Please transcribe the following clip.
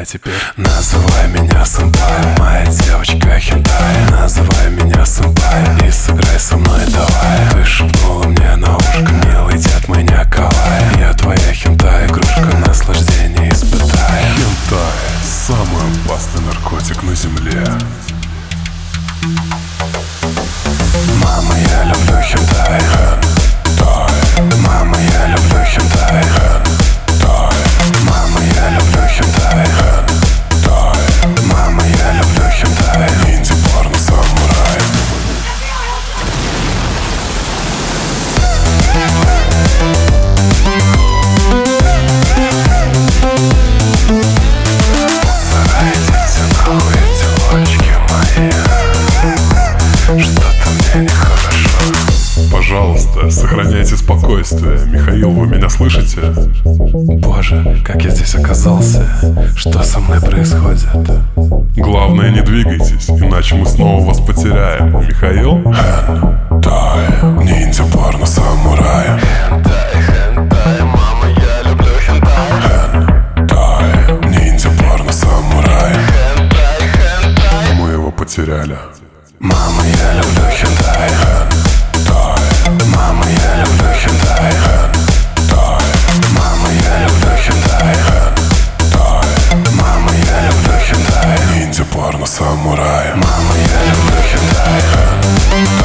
теперь называй меня сэмпай, моя девочка хентай. Называй меня сэмпай и сыграй со мной давай. Ты шепнула мне на ушко, милый дед мой не кавай. Я твоя хентай, игрушка, наслаждение испытай. Хентай – самый опасный наркотик на земле. Мама, я люблю хентай. Мама, я люблю хентай. Мама, я люблю хентай. Мама, я люблю хентай. Ниндзя, порно, самурай. Идите нахуй, девочки мои. Что-то мне нехорошо. Пожалуйста, сохраняйте спокойствие. Михаил, вы меня слышите? Боже, как я здесь оказался? Что со мной происходит? Главное, не двигайтесь, иначе мы снова вас потеряем. Михаил? Хентай, ниндзя, порно, самурай. Хентай, мама, я люблю хентай. Хентай, ниндзя, порно, самурай. Хентай. Мы его потеряли. Мама, я люблю хентай. Мама, я люблю хентай. Мама, я люблю хентай. Мама, я люблю хентай. Ниндзя, порно, самурай. Мама, я люблю хентай.